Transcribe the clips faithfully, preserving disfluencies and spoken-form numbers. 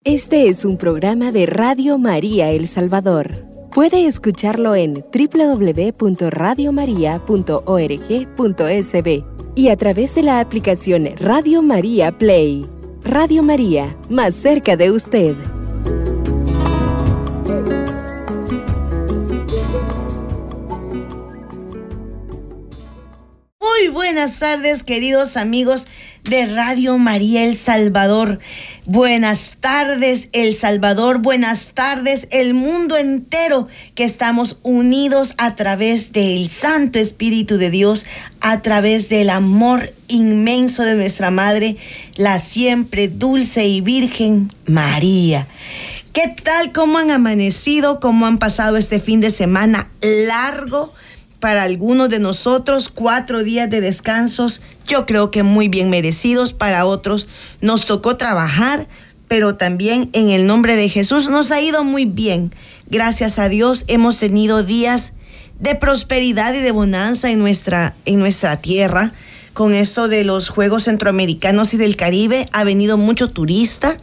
Este es un programa de Radio María El Salvador. Puede escucharlo en doble u doble u doble u punto radio maría punto org punto es be y a través de la aplicación Radio María Play. Radio María, más cerca de usted. Muy buenas tardes, queridos amigos de Radio María El Salvador. Buenas tardes, El Salvador. Buenas tardes, el mundo entero, que estamos unidos a través del Santo Espíritu de Dios, a través del amor inmenso de nuestra Madre, la siempre dulce y virgen María. ¿Qué tal? ¿Cómo han amanecido? ¿Cómo han pasado este fin de semana largo? Para algunos de nosotros, cuatro días de descansos, yo creo que muy bien merecidos. Para otros nos tocó trabajar, pero también en el nombre de Jesús nos ha ido muy bien. Gracias a Dios hemos tenido días de prosperidad y de bonanza en nuestra, en nuestra tierra. Con esto de los Juegos Centroamericanos y del Caribe ha venido mucho turista.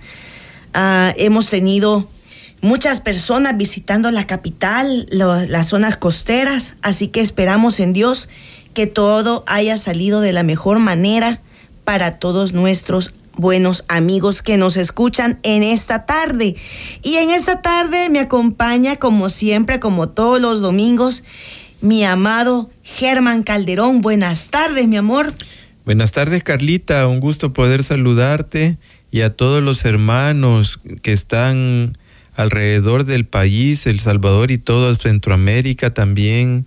Uh, hemos tenido muchas personas visitando la capital, lo, las zonas costeras, así que esperamos en Dios que todo haya salido de la mejor manera para todos nuestros buenos amigos que nos escuchan en esta tarde. Y en esta tarde me acompaña, como siempre, como todos los domingos, mi amado Germán Calderón. Buenas tardes, mi amor. Buenas tardes, Carlita. Un gusto poder saludarte y a todos los hermanos que están alrededor del país, El Salvador y toda Centroamérica también.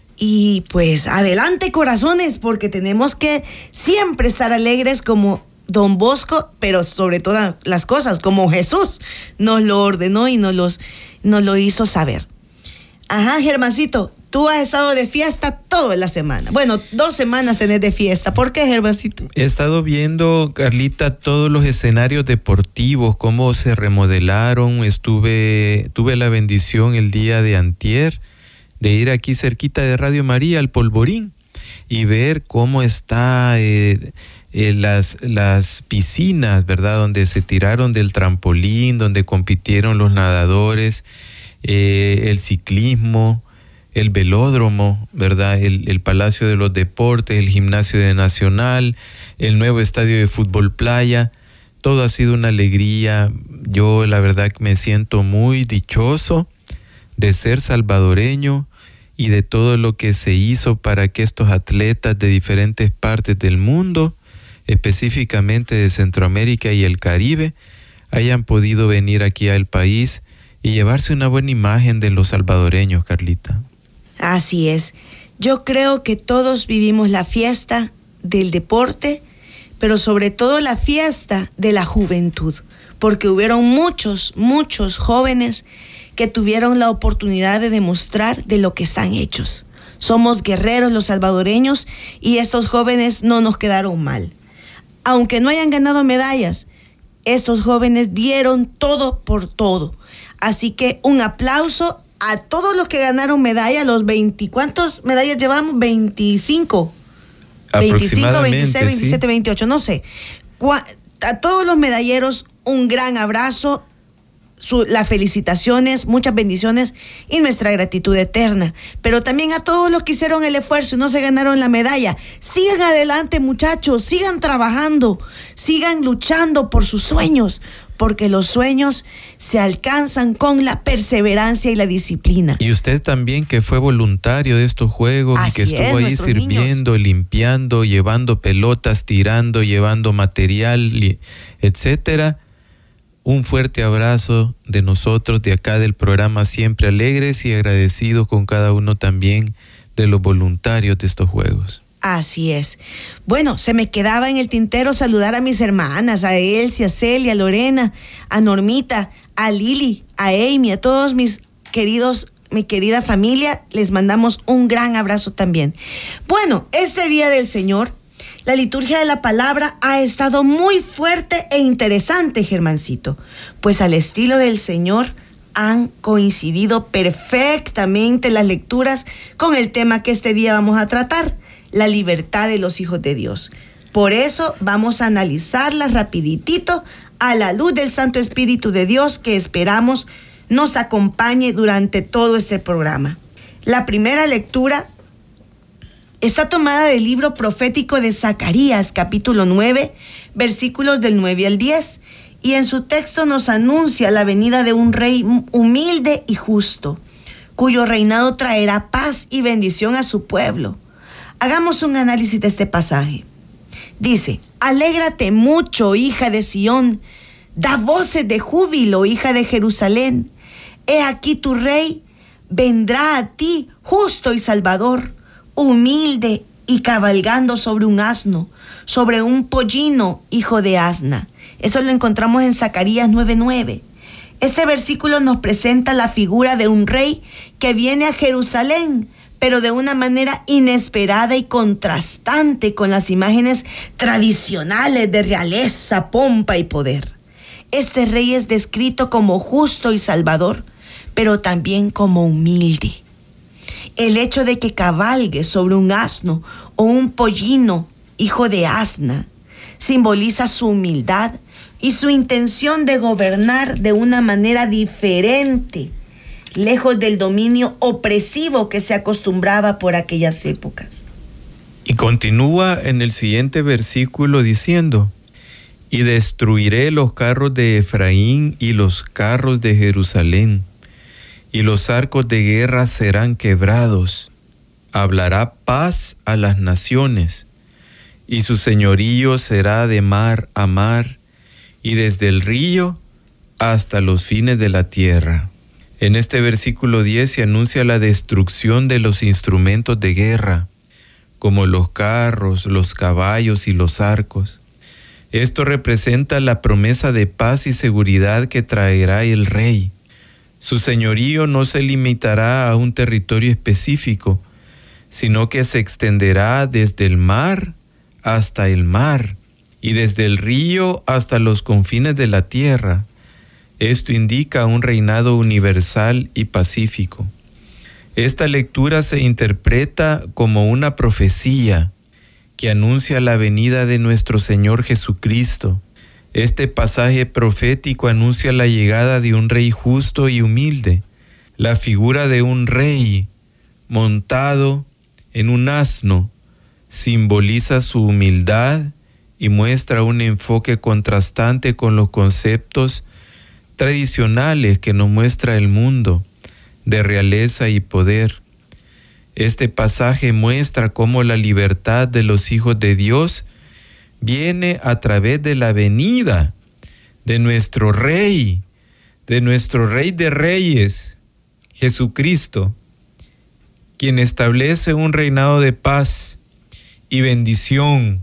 Y pues adelante, corazones, porque tenemos que siempre estar alegres como Don Bosco, pero sobre todas las cosas, como Jesús nos lo ordenó y nos, los, nos lo hizo saber. Ajá, Germancito, tú has estado de fiesta toda la semana. Bueno, dos semanas tenés de fiesta. ¿Por qué, Germancito? He estado viendo, Carlita, todos los escenarios deportivos, cómo se remodelaron. Estuve, tuve la bendición el día de antier de ir aquí cerquita de Radio María, al Polvorín, y ver cómo está eh, eh, las, las piscinas, ¿verdad? Donde se tiraron del trampolín, donde compitieron los nadadores, eh, el ciclismo, el velódromo, ¿verdad? El, el Palacio de los Deportes, el Gimnasio de Nacional, el nuevo estadio de fútbol playa. Todo ha sido una alegría. Yo la verdad que me siento muy dichoso de ser salvadoreño y de todo lo que se hizo para que estos atletas de diferentes partes del mundo, específicamente de Centroamérica y el Caribe, hayan podido venir aquí al país y llevarse una buena imagen de los salvadoreños, Carlita. Así es. Yo creo que todos vivimos la fiesta del deporte, pero sobre todo la fiesta de la juventud, porque hubieron muchos, muchos jóvenes que tuvieron la oportunidad de demostrar de lo que están hechos. Somos guerreros los salvadoreños y estos jóvenes no nos quedaron mal. Aunque no hayan ganado medallas, estos jóvenes dieron todo por todo. Así que un aplauso a todos los que ganaron medalla, los veinte, ¿cuántas medallas llevamos? veinticinco. veinticinco, veintiséis, veintisiete, sí. veintiocho, no sé. A todos los medalleros, un gran abrazo, su, las felicitaciones, muchas bendiciones y nuestra gratitud eterna. Pero también a todos los que hicieron el esfuerzo y no se ganaron la medalla. Sigan adelante, muchachos, sigan trabajando, sigan luchando por sus sueños, porque los sueños se alcanzan con la perseverancia y la disciplina. Y usted también, que fue voluntario de estos juegos. Así y que estuvo es, ahí sirviendo, niños, limpiando, llevando pelotas, tirando, llevando material, etcétera. Un fuerte abrazo de nosotros de acá del programa Siempre Alegres y agradecidos con cada uno también de los voluntarios de estos juegos. Así es. Bueno, se me quedaba en el tintero saludar a mis hermanas, a Elsie, a Celia, a Lorena, a Normita, a Lili, a Amy, a todos mis queridos, mi querida familia, les mandamos un gran abrazo también. Bueno, este Día del Señor, la liturgia de la palabra ha estado muy fuerte e interesante, Germancito, pues al estilo del Señor han coincidido perfectamente las lecturas con el tema que este día vamos a tratar, la libertad de los hijos de Dios. Por eso vamos a analizarlas rapiditito a la luz del Santo Espíritu de Dios que esperamos nos acompañe durante todo este programa. La primera lectura está tomada del libro profético de Zacarías, capítulo nueve, versículos del nueve al diez, y en su texto nos anuncia la venida de un rey humilde y justo, cuyo reinado traerá paz y bendición a su pueblo. Hagamos un análisis de este pasaje. Dice: alégrate mucho, hija de Sión, da voces de júbilo, hija de Jerusalén. He aquí tu rey vendrá a ti, justo y salvador, humilde y cabalgando sobre un asno, sobre un pollino, hijo de asna. Eso lo encontramos en Zacarías nueve nueve. Este versículo nos presenta la figura de un rey que viene a Jerusalén, pero de una manera inesperada y contrastante con las imágenes tradicionales de realeza, pompa y poder. Este rey es descrito como justo y salvador, pero también como humilde. El hecho de que cabalgue sobre un asno o un pollino, hijo de asna, simboliza su humildad y su intención de gobernar de una manera diferente, lejos del dominio opresivo que se acostumbraba por aquellas épocas. Y continúa en el siguiente versículo diciendo: y destruiré los carros de Efraín y los carros de Jerusalén, y los arcos de guerra serán quebrados. Hablará paz a las naciones, y su señorío será de mar a mar, y desde el río hasta los fines de la tierra. En este versículo diez se anuncia la destrucción de los instrumentos de guerra, como los carros, los caballos y los arcos. Esto representa la promesa de paz y seguridad que traerá el rey. Su señorío no se limitará a un territorio específico, sino que se extenderá desde el mar hasta el mar y desde el río hasta los confines de la tierra. Esto indica un reinado universal y pacífico. Esta lectura se interpreta como una profecía que anuncia la venida de nuestro Señor Jesucristo. Este pasaje profético anuncia la llegada de un rey justo y humilde. La figura de un rey montado en un asno simboliza su humildad y muestra un enfoque contrastante con los conceptos tradicionales que nos muestra el mundo de realeza y poder. Este pasaje muestra cómo la libertad de los hijos de Dios viene a través de la venida de nuestro Rey, de nuestro Rey de Reyes, Jesucristo, quien establece un reinado de paz y bendición.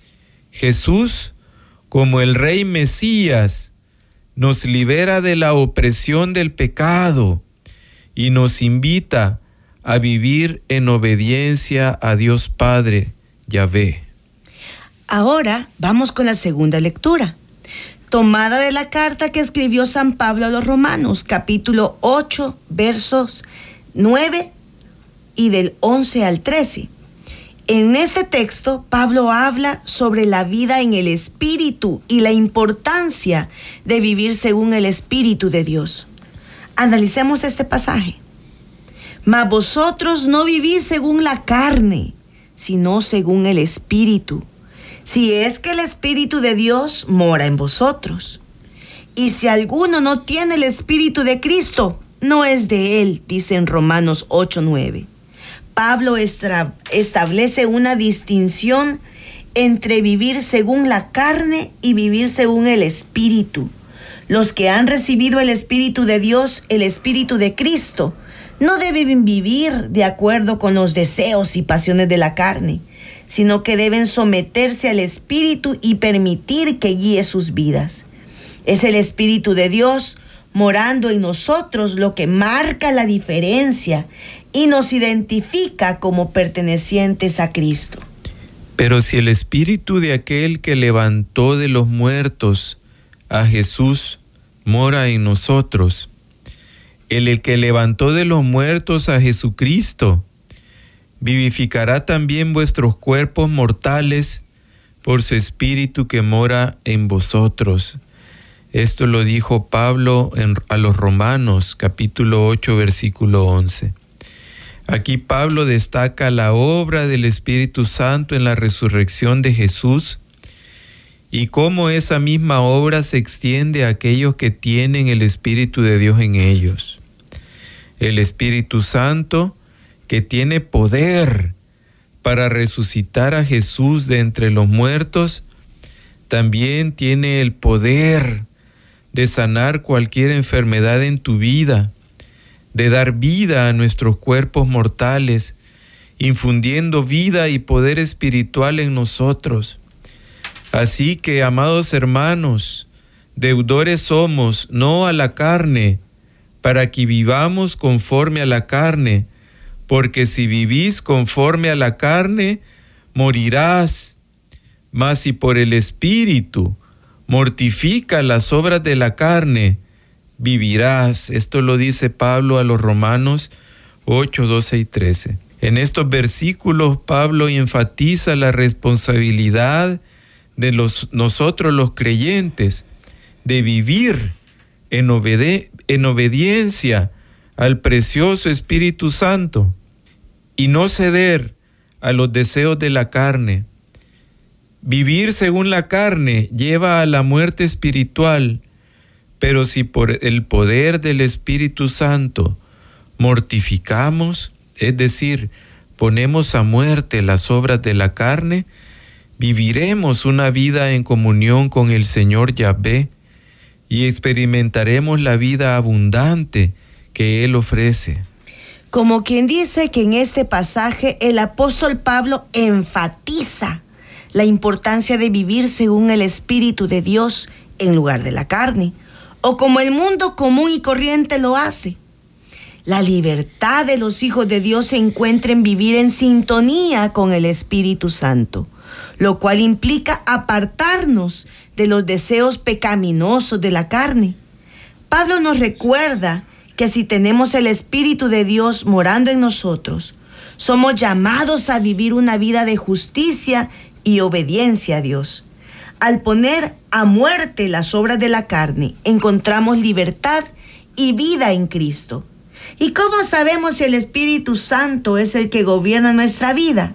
Jesús, como el Rey Mesías, nos libera de la opresión del pecado y nos invita a vivir en obediencia a Dios Padre, Yahvé. Ahora vamos con la segunda lectura, tomada de la carta que escribió San Pablo a los Romanos, capítulo ocho, versos nueve y del once al trece. En este texto, Pablo habla sobre la vida en el Espíritu y la importancia de vivir según el Espíritu de Dios. Analicemos este pasaje. Mas vosotros no vivís según la carne, sino según el Espíritu, si es que el Espíritu de Dios mora en vosotros. Y si alguno no tiene el Espíritu de Cristo, no es de él, dice en Romanos ocho nueve. Pablo estra- establece una distinción entre vivir según la carne y vivir según el Espíritu. Los que han recibido el Espíritu de Dios, el Espíritu de Cristo, no deben vivir de acuerdo con los deseos y pasiones de la carne, sino que deben someterse al Espíritu y permitir que guíe sus vidas. Es el Espíritu de Dios morando en nosotros lo que marca la diferencia y nos identifica como pertenecientes a Cristo. Pero si el Espíritu de aquel que levantó de los muertos a Jesús mora en nosotros, el, el que levantó de los muertos a Jesucristo, vivificará también vuestros cuerpos mortales por su Espíritu que mora en vosotros. Esto lo dijo Pablo en, a los Romanos, capítulo ocho, versículo once. Aquí Pablo destaca la obra del Espíritu Santo en la resurrección de Jesús y cómo esa misma obra se extiende a aquellos que tienen el Espíritu de Dios en ellos. El Espíritu Santo, que tiene poder para resucitar a Jesús de entre los muertos, también tiene el poder de sanar cualquier enfermedad en tu vida, de dar vida a nuestros cuerpos mortales, infundiendo vida y poder espiritual en nosotros. Así que, amados hermanos, deudores somos, no a la carne, para que vivamos conforme a la carne, porque si vivís conforme a la carne, morirás. Mas si por el Espíritu mortifica las obras de la carne, vivirás. Esto lo dice Pablo a los Romanos ocho, doce y trece. En estos versículos Pablo enfatiza la responsabilidad de los, nosotros los creyentes de vivir en, obede, en obediencia al precioso Espíritu Santo y no ceder a los deseos de la carne. Vivir según la carne lleva a la muerte espiritual, pero si por el poder del Espíritu Santo mortificamos, es decir, ponemos a muerte las obras de la carne, viviremos una vida en comunión con el Señor Yahvé y experimentaremos la vida abundante que Él ofrece. Como quien dice que en este pasaje el apóstol Pablo enfatiza la importancia de vivir según el Espíritu de Dios en lugar de la carne, o como el mundo común y corriente lo hace. La libertad de los hijos de Dios se encuentra en vivir en sintonía con el Espíritu Santo, lo cual implica apartarnos de los deseos pecaminosos de la carne. Pablo nos recuerda que si tenemos el Espíritu de Dios morando en nosotros, somos llamados a vivir una vida de justicia y obediencia a Dios. Al poner a muerte las obras de la carne, encontramos libertad y vida en Cristo. ¿Y cómo sabemos si el Espíritu Santo es el que gobierna nuestra vida?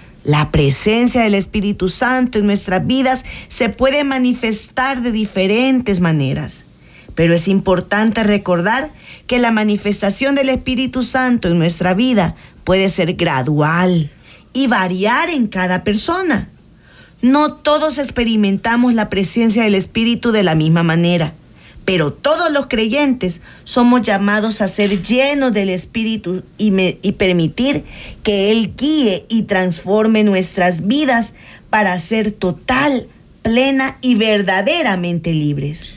La presencia del Espíritu Santo en nuestras vidas se puede manifestar de diferentes maneras. Pero es importante recordar que la manifestación del Espíritu Santo en nuestra vida puede ser gradual y variar en cada persona. No todos experimentamos la presencia del Espíritu de la misma manera, pero todos los creyentes somos llamados a ser llenos del Espíritu y, me, y permitir que Él guíe y transforme nuestras vidas para ser total, plena y verdaderamente libres.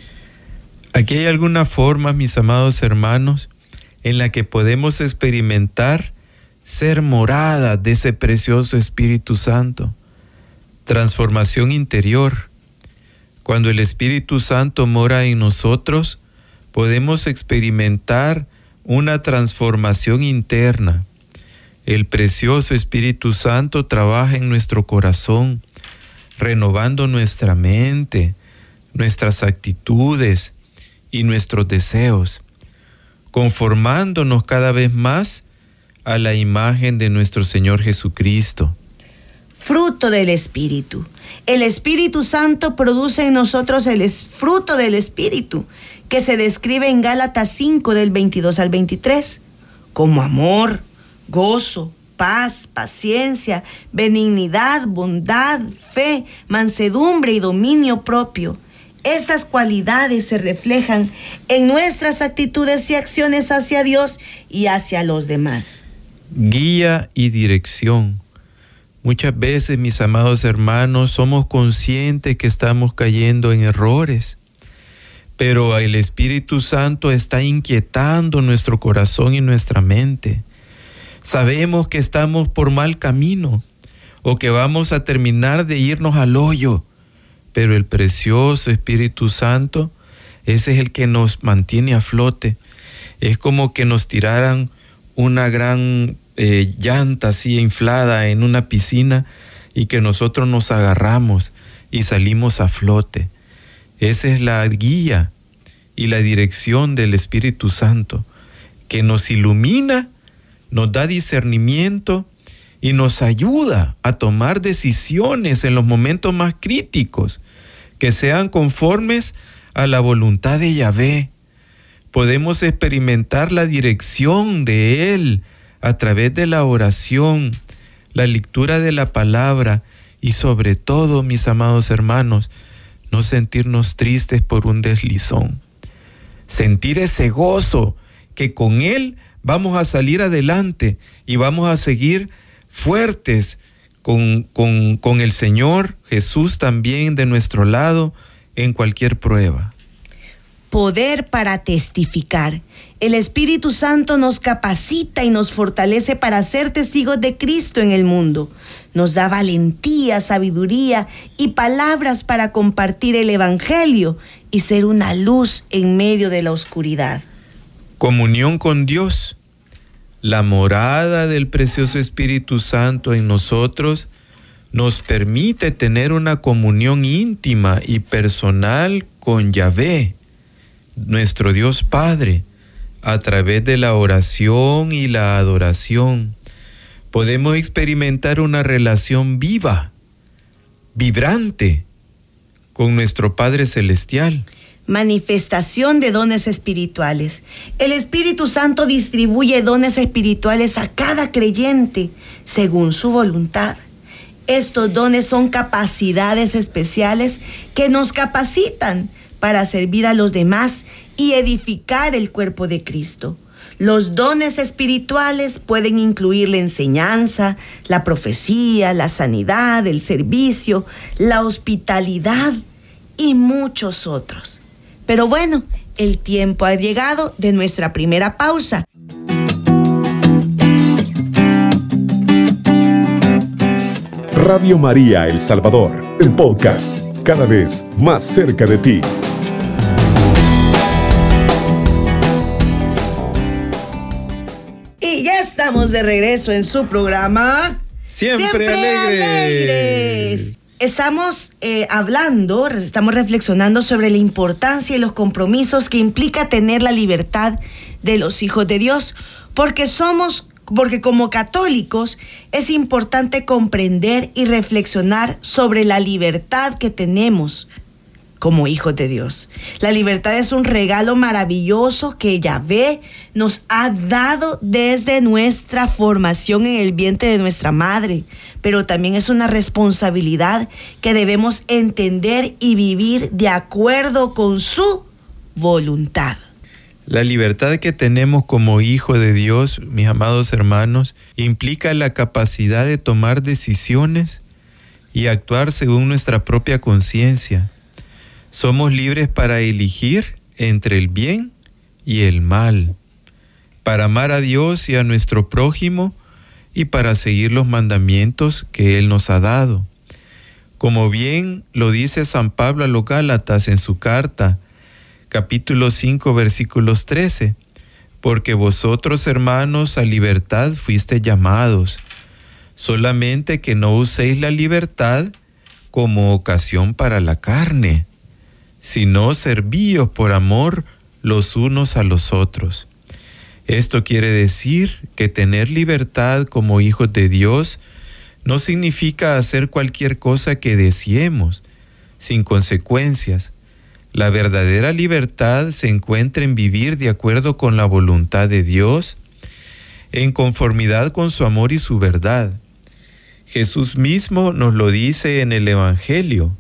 Aquí hay alguna forma, mis amados hermanos, en la que podemos experimentar ser morada de ese precioso Espíritu Santo. Transformación interior. Cuando el Espíritu Santo mora en nosotros, podemos experimentar una transformación interna. El precioso Espíritu Santo trabaja en nuestro corazón, renovando nuestra mente, nuestras actitudes y nuestros deseos, conformándonos cada vez más a la imagen de nuestro Señor Jesucristo. Fruto del Espíritu. El Espíritu Santo produce en nosotros el fruto del Espíritu, que se describe en Gálatas cinco, del veintidós al veintitrés, como amor, gozo, paz, paciencia, benignidad, bondad, fe, mansedumbre y dominio propio. Estas cualidades se reflejan en nuestras actitudes y acciones hacia Dios y hacia los demás. Guía y dirección. Muchas veces, mis amados hermanos, somos conscientes que estamos cayendo en errores, pero el Espíritu Santo está inquietando nuestro corazón y nuestra mente. Sabemos que estamos por mal camino o que vamos a terminar de irnos al hoyo, pero el precioso Espíritu Santo, ese es el que nos mantiene a flote. Es como que nos tiraran una gran eh, llanta así inflada en una piscina y que nosotros nos agarramos y salimos a flote. Esa es la guía y la dirección del Espíritu Santo, que nos ilumina, nos da discernimiento y nos ayuda a tomar decisiones en los momentos más críticos, que sean conformes a la voluntad de Yahvé. Podemos experimentar la dirección de Él a través de la oración, la lectura de la palabra y sobre todo, mis amados hermanos, no sentirnos tristes por un deslizón. Sentir ese gozo que con Él vamos a salir adelante y vamos a seguir fuertes con, con, con el Señor Jesús también de nuestro lado en cualquier prueba. Poder para testificar. El Espíritu Santo nos capacita y nos fortalece para ser testigos de Cristo en el mundo. Nos da valentía, sabiduría y palabras para compartir el Evangelio y ser una luz en medio de la oscuridad. Comunión con Dios. La morada del precioso Espíritu Santo en nosotros nos permite tener una comunión íntima y personal con Yahvé, nuestro Dios Padre, a través de la oración y la adoración. Podemos experimentar una relación viva, vibrante, con nuestro Padre Celestial. Manifestación de dones espirituales. El Espíritu Santo distribuye dones espirituales a cada creyente según su voluntad. Estos dones son capacidades especiales que nos capacitan para servir a los demás y edificar el cuerpo de Cristo. Los dones espirituales pueden incluir la enseñanza, la profecía, la sanidad, el servicio, la hospitalidad y muchos otros. Pero bueno, el tiempo ha llegado de nuestra primera pausa. Radio María El Salvador, el podcast, cada vez más cerca de ti. Y ya estamos de regreso en su programa Siempre, Siempre alegres. alegres. Estamos eh, hablando, estamos reflexionando sobre la importancia y los compromisos que implica tener la libertad de los hijos de Dios, porque somos, porque como católicos es importante comprender y reflexionar sobre la libertad que tenemos como hijos de Dios. La libertad es un regalo maravilloso que Yahvé nos ha dado desde nuestra formación en el vientre de nuestra madre, pero también es una responsabilidad que debemos entender y vivir de acuerdo con su voluntad. La libertad que tenemos como hijo de Dios, mis amados hermanos, implica la capacidad de tomar decisiones y actuar según nuestra propia conciencia. Somos libres para elegir entre el bien y el mal, para amar a Dios y a nuestro prójimo y para seguir los mandamientos que Él nos ha dado. Como bien lo dice San Pablo a los Gálatas en su carta, capítulo cinco, versículos trece, porque vosotros, hermanos, a libertad fuisteis llamados, solamente que no uséis la libertad como ocasión para la carne, sino servíos por amor los unos a los otros. Esto quiere decir que tener libertad como hijos de Dios no significa hacer cualquier cosa que deseemos, sin consecuencias. La verdadera libertad se encuentra en vivir de acuerdo con la voluntad de Dios, en conformidad con su amor y su verdad. Jesús mismo nos lo dice en el Evangelio,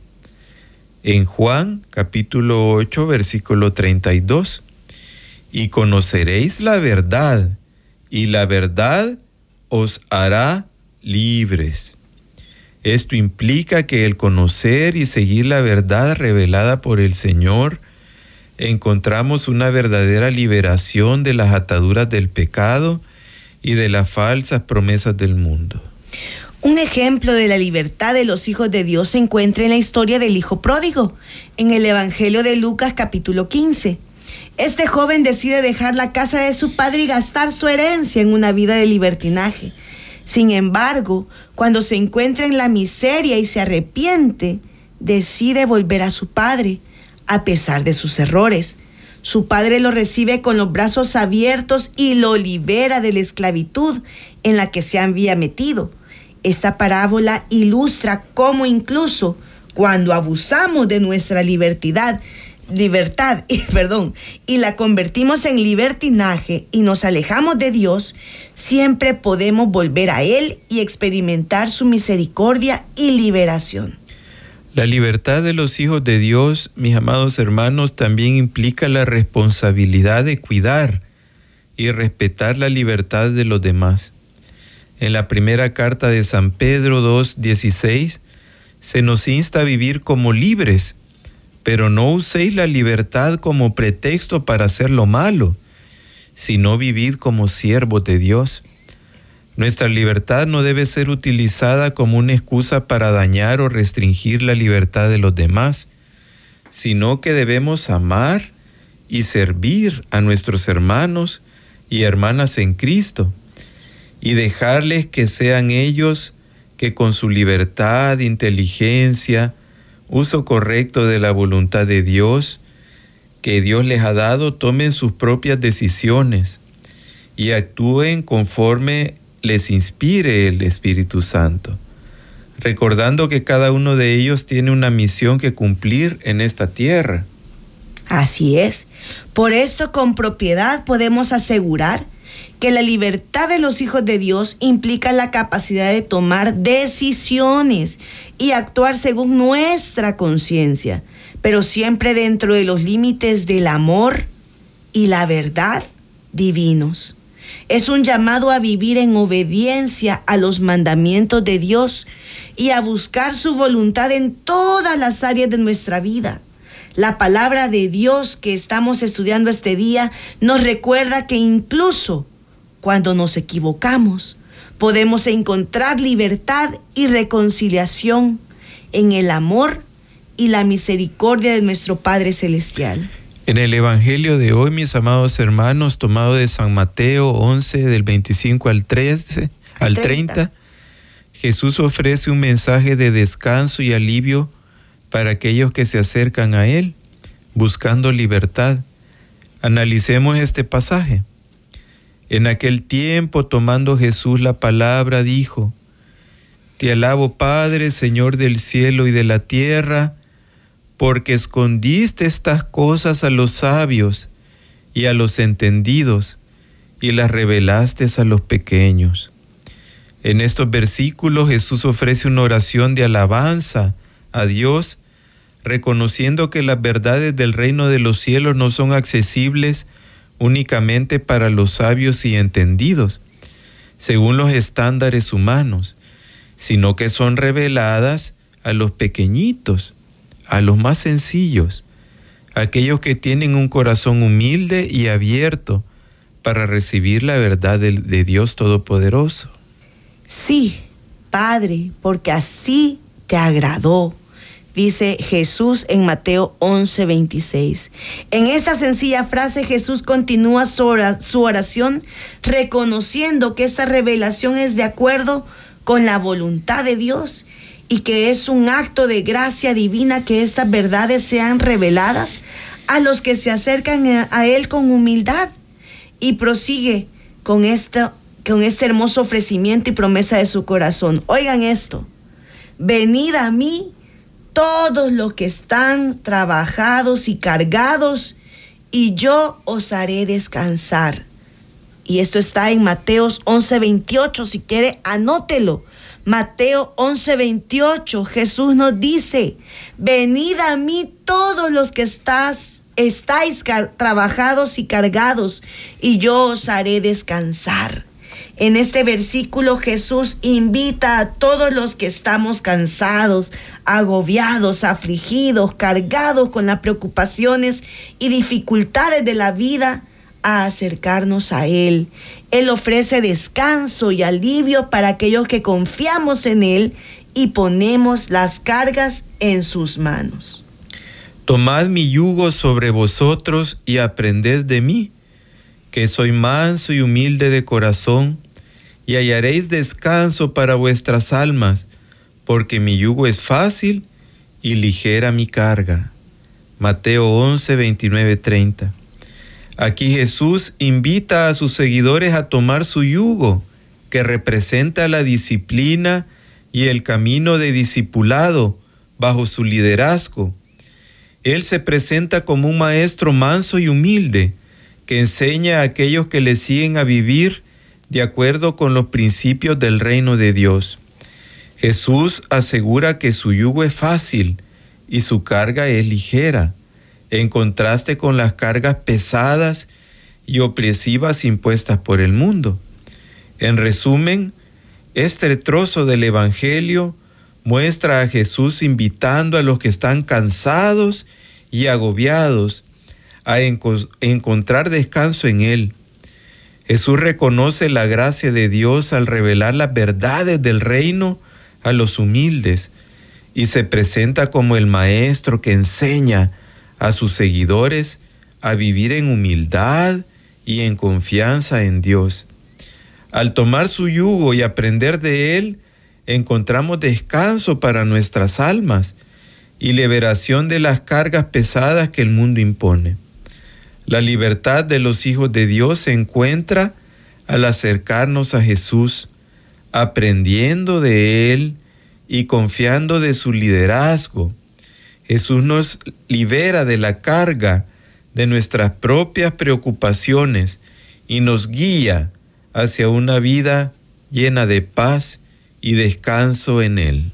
en Juan capítulo ocho, versículo treinta y dos. Y conoceréis la verdad, y la verdad os hará libres. Esto implica que el conocer y seguir la verdad revelada por el Señor, encontramos una verdadera liberación de las ataduras del pecado y de las falsas promesas del mundo. Un ejemplo de la libertad de los hijos de Dios se encuentra en la historia del hijo pródigo, en el Evangelio de Lucas capítulo quince. Este joven decide dejar la casa de su padre y gastar su herencia en una vida de libertinaje. Sin embargo, cuando se encuentra en la miseria y se arrepiente, decide volver a su padre, a pesar de sus errores. Su padre lo recibe con los brazos abiertos y lo libera de la esclavitud en la que se había metido. Esta parábola ilustra cómo incluso cuando abusamos de nuestra libertad, libertad, perdón, y la convertimos en libertinaje y nos alejamos de Dios, siempre podemos volver a Él y experimentar su misericordia y liberación. La libertad de los hijos de Dios, mis amados hermanos, también implica la responsabilidad de cuidar y respetar la libertad de los demás. En la primera carta de San Pedro dos dieciséis se nos insta a vivir como libres, pero no uséis la libertad como pretexto para hacer lo malo, sino vivid como siervos de Dios. Nuestra libertad no debe ser utilizada como una excusa para dañar o restringir la libertad de los demás, sino que debemos amar y servir a nuestros hermanos y hermanas en Cristo y dejarles que sean ellos que con su libertad, inteligencia, uso correcto de la voluntad de Dios que Dios les ha dado, tomen sus propias decisiones y actúen conforme les inspire el Espíritu Santo, recordando que cada uno de ellos tiene una misión que cumplir en esta tierra. Así es. Por esto, con propiedad podemos asegurar que la libertad de los hijos de Dios implica la capacidad de tomar decisiones y actuar según nuestra conciencia, pero siempre dentro de los límites del amor y la verdad divinos. Es un llamado a vivir en obediencia a los mandamientos de Dios y a buscar su voluntad en todas las áreas de nuestra vida. La palabra de Dios que estamos estudiando este día nos recuerda que incluso cuando nos equivocamos, podemos encontrar libertad y reconciliación en el amor y la misericordia de nuestro Padre Celestial. En el Evangelio de hoy, mis amados hermanos, tomado de San Mateo once, del veinticinco al trece, al treinta, Jesús ofrece un mensaje de descanso y alivio para aquellos que se acercan a Él, buscando libertad. Analicemos este pasaje. En aquel tiempo, tomando Jesús la palabra, dijo: Te alabo, Padre, Señor del cielo y de la tierra, porque escondiste estas cosas a los sabios y a los entendidos, y las revelaste a los pequeños. En estos versículos Jesús ofrece una oración de alabanza a Dios, reconociendo que las verdades del reino de los cielos no son accesibles únicamente para los sabios y entendidos, según los estándares humanos, sino que son reveladas a los pequeñitos, a los más sencillos, aquellos que tienen un corazón humilde y abierto para recibir la verdad de, de Dios Todopoderoso. Sí, Padre, porque así te agradó, dice Jesús en Mateo once, veintiséis. En esta sencilla frase Jesús continúa su oración reconociendo que esta revelación es de acuerdo con la voluntad de Dios y que es un acto de gracia divina que estas verdades sean reveladas a los que se acercan a Él con humildad. Y prosigue con, esta, con este hermoso ofrecimiento y promesa de su corazón. Oigan esto: venid a mí todos los que están trabajados y cargados, y yo os haré descansar. Y esto está en Mateo once, veintiocho, si quiere anótelo. Mateo once, veintiocho, Jesús nos dice: venid a mí todos los que estás, estáis car- trabajados y cargados, y yo os haré descansar. En este versículo Jesús invita a todos los que estamos cansados, agobiados, afligidos, cargados con las preocupaciones y dificultades de la vida, a acercarnos a Él. Él ofrece descanso y alivio para aquellos que confiamos en Él y ponemos las cargas en sus manos. Tomad mi yugo sobre vosotros y aprended de mí, que soy manso y humilde de corazón, y hallaréis descanso para vuestras almas, porque mi yugo es fácil y ligera mi carga. Mateo once, veintinueve, treinta. Aquí Jesús invita a sus seguidores a tomar su yugo, que representa la disciplina y el camino de discipulado bajo su liderazgo. Él se presenta como un maestro manso y humilde, que enseña a aquellos que le siguen a vivir de acuerdo con los principios del reino de Dios. Jesús asegura que su yugo es fácil y su carga es ligera, en contraste con las cargas pesadas y opresivas impuestas por el mundo. En resumen, este trozo del Evangelio muestra a Jesús invitando a los que están cansados y agobiados a enco- encontrar descanso en Él. Jesús reconoce la gracia de Dios al revelar las verdades del reino a los humildes y se presenta como el maestro que enseña a sus seguidores a vivir en humildad y en confianza en Dios. Al tomar su yugo y aprender de Él, encontramos descanso para nuestras almas y liberación de las cargas pesadas que el mundo impone. La libertad de los hijos de Dios se encuentra al acercarnos a Jesús, aprendiendo de Él y confiando de su liderazgo. Jesús nos libera de la carga de nuestras propias preocupaciones y nos guía hacia una vida llena de paz y descanso en Él.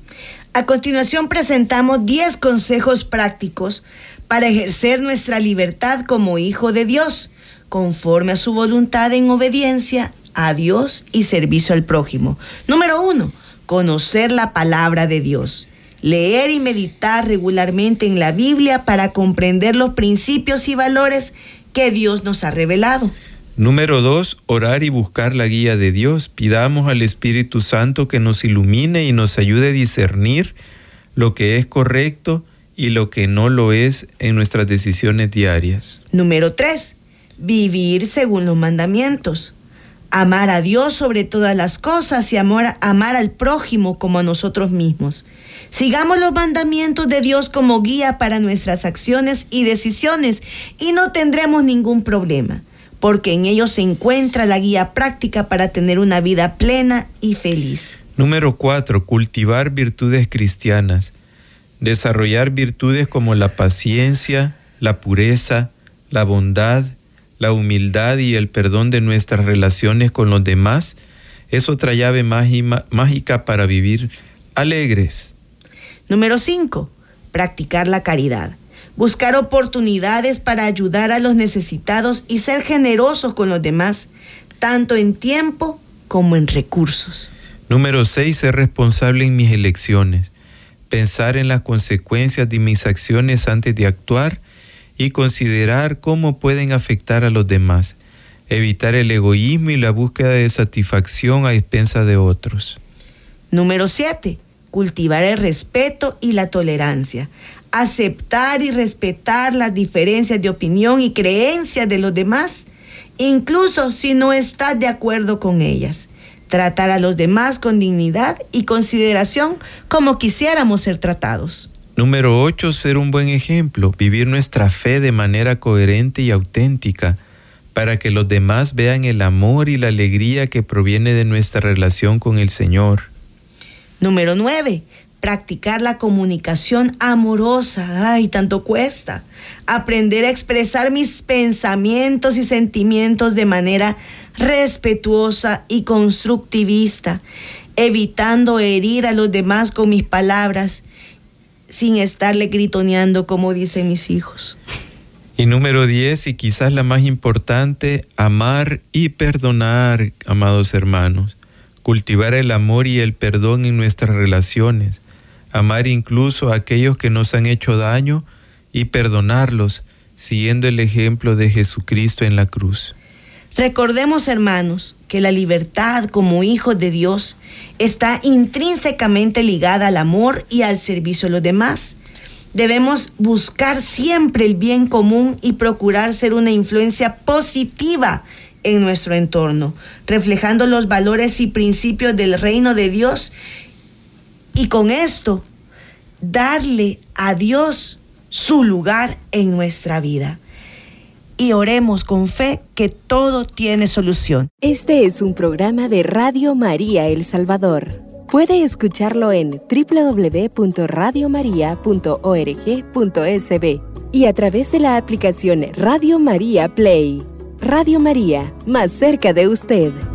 A continuación presentamos diez consejos prácticos para ejercer nuestra libertad como hijo de Dios, conforme a su voluntad en obediencia a Dios y servicio al prójimo. Número uno, conocer la palabra de Dios. Leer y meditar regularmente en la Biblia para comprender los principios y valores que Dios nos ha revelado. Número dos, orar y buscar la guía de Dios. Pidamos al Espíritu Santo que nos ilumine y nos ayude a discernir lo que es correcto y lo que no lo es en nuestras decisiones diarias. Número tres, vivir según los mandamientos. Amar a Dios sobre todas las cosas y amar, amar al prójimo como a nosotros mismos. Sigamos los mandamientos de Dios como guía para nuestras acciones y decisiones y no tendremos ningún problema, porque en ellos se encuentra la guía práctica para tener una vida plena y feliz. Número cuatro, cultivar virtudes cristianas. Desarrollar virtudes como la paciencia, la pureza, la bondad, la humildad y el perdón de nuestras relaciones con los demás es otra llave mágica para vivir alegres. Número cinco, practicar la caridad. Buscar oportunidades para ayudar a los necesitados y ser generosos con los demás, tanto en tiempo como en recursos. Número seis, ser responsable en mis elecciones. Pensar en las consecuencias de mis acciones antes de actuar y considerar cómo pueden afectar a los demás. Evitar el egoísmo y la búsqueda de satisfacción a expensas de otros. Número siete, cultivar el respeto y la tolerancia. Aceptar y respetar las diferencias de opinión y creencias de los demás, incluso si no estás de acuerdo con ellas. Tratar a los demás con dignidad y consideración como quisiéramos ser tratados. Número ocho, ser un buen ejemplo, vivir nuestra fe de manera coherente y auténtica, para que los demás vean el amor y la alegría que proviene de nuestra relación con el Señor. Número nueve, practicar la comunicación amorosa. Ay, tanto cuesta. Aprender a expresar mis pensamientos y sentimientos de manera respetuosa y constructivista, evitando herir a los demás con mis palabras, sin estarle gritoneando como dicen mis hijos. Y número diez, y quizás la más importante, amar y perdonar, amados hermanos. Cultivar el amor y el perdón en nuestras relaciones. Amar incluso a aquellos que nos han hecho daño y perdonarlos, siguiendo el ejemplo de Jesucristo en la cruz. Recordemos, hermanos, que la libertad como hijos de Dios está intrínsecamente ligada al amor y al servicio a los demás. Debemos buscar siempre el bien común y procurar ser una influencia positiva en nuestro entorno, reflejando los valores y principios del reino de Dios, y con esto darle a Dios su lugar en nuestra vida. Y oremos con fe que todo tiene solución. Este es un programa de Radio María El Salvador. Puede escucharlo en doble u doble u doble u punto radio maría punto org punto es be y a través de la aplicación Radio María Play. Radio María, más cerca de usted.